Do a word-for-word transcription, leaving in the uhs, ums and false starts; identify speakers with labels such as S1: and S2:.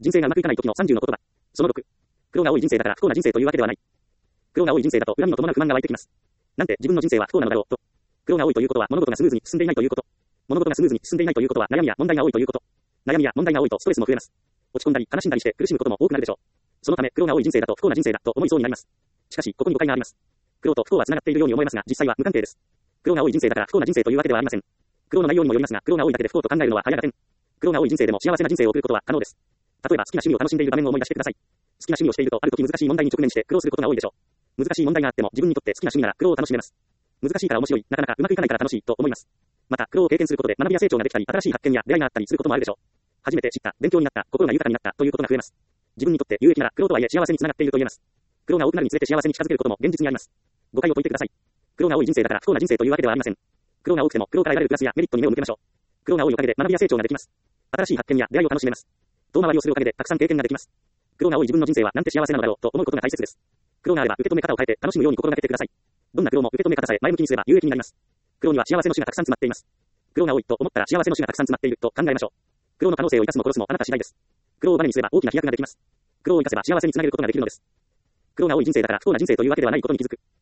S1: 人生がうまくいかない時のさんじゅうの言葉。そのろく。苦労が多い人生だから不幸な人生というわけではない。苦労が多い人生だと恨みを伴う不満が湧いてきます。なんて自分の人生は不幸なのだろうと。苦労が多いということは物事がスムーズに進んでいないということ。物事がスムーズに進んでいないということは悩みや問題が多いということ。悩みや問題が多いとストレスも増えます。落ち込んだり悲しんだりして苦しむことも多くなるでしょう。そのため苦労が多い人生だと不幸な人生だと思いそうになります。しかしここに誤解があります。苦労と不幸は繋がっているように思えますが実際は無関係です。苦労が多い人生だから不幸な人生というわけではありません。苦労の内容にもよりますが苦労が多いだけで不幸と考えるのは早がてん。苦労が多い人生でも幸せな人生を送ることは可能です。例えば好きな趣味を楽しんでいる場面を思い出してください。好きな趣味をしているとある時難しい問題に直面して苦労することが多いでしょう。難しい問題があっても自分にとって好きな趣味なら苦労を楽しめます。難しいから面白い、なかなかうまくいかないから楽しいと思います。また苦労を経験することで学びや成長ができたり新しい発見や出会いがあったりすることもあるでしょう。初めて知った、勉強になった、心が豊かになったということが増えます。自分にとって有益なら苦労とはいえ幸せにつながっていると言えます。苦労が多くなるにつれて幸せに近づけることも現実にあります。誤解を解いてください。苦労が多い人生だから不幸な人生というわけではありません。苦労が多くても苦労から得られるプラスやメリットに目を向けましょう。苦労が多いおかげで学びや成長ができます。新しい発見や出会いを楽しめます。遠回りをするおかげでたくさん経験ができます。苦労が多い自分の人生はなんて幸せなのだろうと思うことが大切です。苦労があれば受け止め方を変えて楽しむように心がけてください。どんな苦労も受け止め方さえ前向きにすれば有益になります。苦労には幸せの種がたくさん詰まっています。苦労が多いと思ったら幸せの種がたくさん詰まっていると考えましょう。苦労の可能性を生かすも殺すもあなた次第です。苦労をバネにすれば大きな飛躍ができます。苦労を生かせば幸せにつなげることができるのです。苦労が多い人生だから不幸な人生というわけではないことに気づく。